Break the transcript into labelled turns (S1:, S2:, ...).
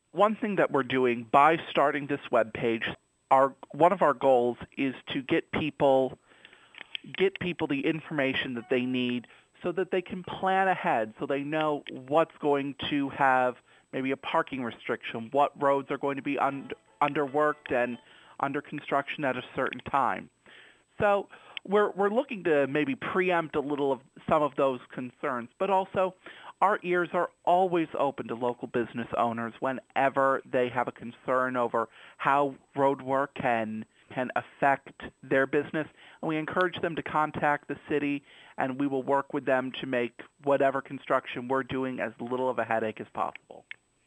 S1: one thing that we're doing by starting this web page, one of our goals is to get people the information that they need so that they can plan ahead, so they know what's going to have maybe a parking restriction, what roads are going to be underworked and under construction at a certain time. So we're looking to maybe preempt a little of some of those concerns, but also our ears are always open to local business owners whenever they have a concern over how road work can affect their business, and we encourage them to contact the city, and we will work with them to make whatever construction we're doing as little of a headache as possible.